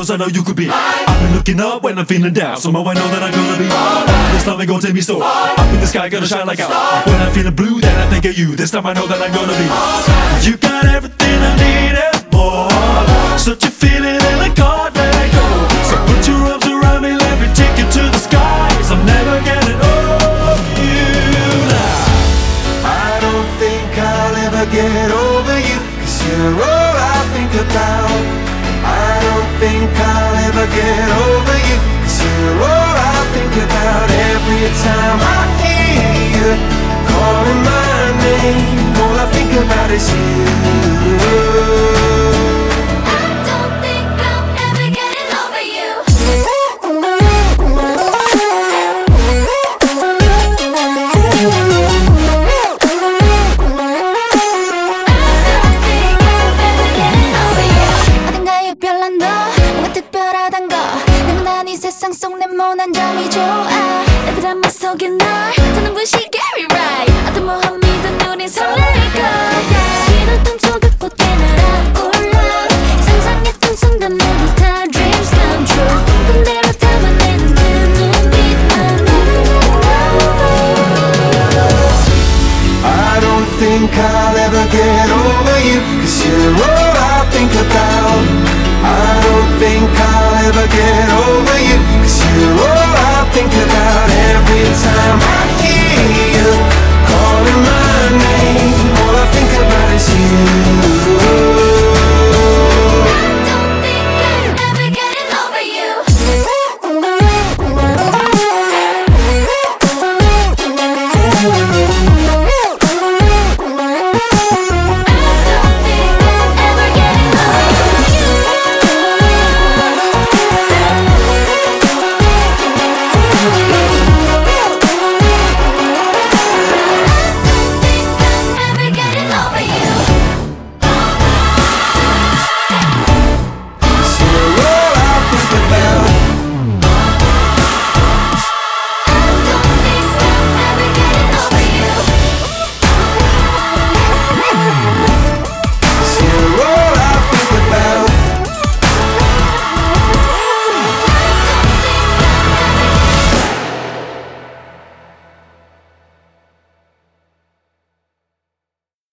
close, I know you could be. I've been looking up when I'm feeling down. Somehow I know that I'm gonna be. This love ain't gonna take me so. Up in the sky, gonna shine like out. When I'm feeling blue, then I think of you. This time I know that I'm gonna be. You got everything I need and more. Such a feeling and I can't let go. So put your arms around me, let me take you to the skies. I'm never getting over you now. I don't think I'll ever get over you, 'cause you're all I think about. I don't think I'll ever get over you, 'cause you're all I think about. Every time I hear you calling my name, all I think about is you. 세상 속 내 모난 점이 좋아 내 드라마 속에 널 더는 부시 Gary Right 어떤 모험 믿은 우린 설렐 거야 이런 꿈속의 꽃게 날아올라 상상했던 순간 모두 다 dreams come true 꿈대로 담아내는 그 눈빛 I'm never getting over you. I don't think I'll ever get over you, 'cause you're all I think about. I don't think I'll ever get over you.